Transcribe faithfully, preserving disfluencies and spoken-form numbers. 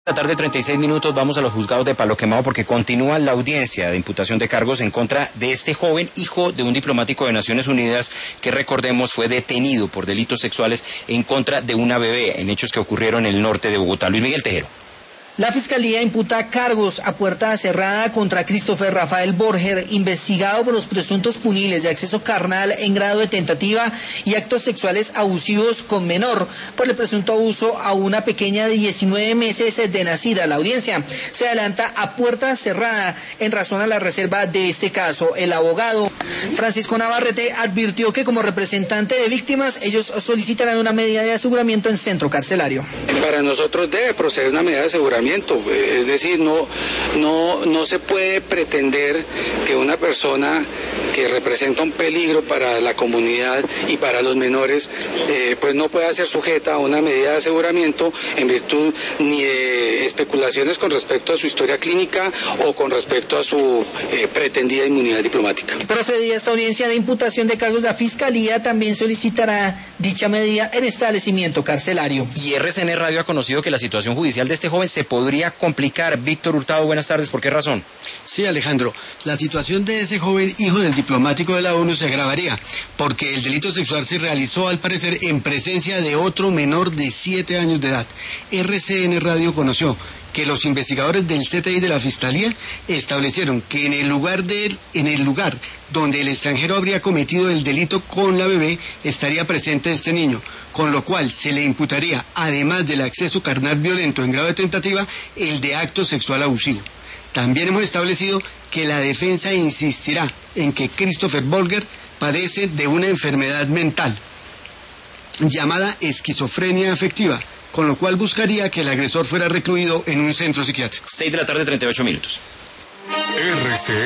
La tarde, treinta y seis minutos, vamos a los juzgados de Palo Quemado porque continúa la audiencia de imputación de cargos en contra de este joven hijo de un diplomático de Naciones Unidas que, recordemos, fue detenido por delitos sexuales en contra de una bebé en hechos que ocurrieron en el norte de Bogotá. Luis Miguel Tejero. La Fiscalía imputa cargos a puerta cerrada contra Christopher Rafael Borger, investigado por los presuntos punibles de acceso carnal en grado de tentativa y actos sexuales abusivos con menor, por el presunto abuso a una pequeña de diecinueve meses de nacida. La audiencia se adelanta a puerta cerrada en razón a la reserva de este caso. El abogado Francisco Navarrete advirtió que como representante de víctimas ellos solicitarán una medida de aseguramiento en centro carcelario. Para nosotros debe proceder una medida de aseguramiento. Es decir, no, no, no se puede pretender que una persona que representa un peligro para la comunidad y para los menores, eh, pues no pueda ser sujeta a una medida de aseguramiento en virtud ni de especulaciones con respecto a su historia clínica o con respecto a su eh, pretendida inmunidad diplomática. Procedida esta audiencia de imputación de cargos, la Fiscalía también solicitará dicha medida en establecimiento carcelario. Y R C N Radio ha conocido que la situación judicial de este joven se podría complicar. Víctor Hurtado, buenas tardes, ¿por qué razón? Sí, Alejandro, la situación de ese joven hijo del diplomático de la ONU se agravaría, porque el delito sexual se realizó al parecer en presencia de otro menor de siete años de edad. R C N Radio conoció que los investigadores del C T I de la Fiscalía establecieron que en el lugar de en el lugar donde el extranjero habría cometido el delito con la bebé estaría presente este niño, con lo cual se le imputaría, además del acceso carnal violento en grado de tentativa, el de acto sexual abusivo. También hemos establecido que la defensa insistirá en que Christopher Borger padece de una enfermedad mental llamada esquizofrenia afectiva, con lo cual buscaría que el agresor fuera recluido en un centro psiquiátrico. seis de la tarde, treinta y ocho minutos. R C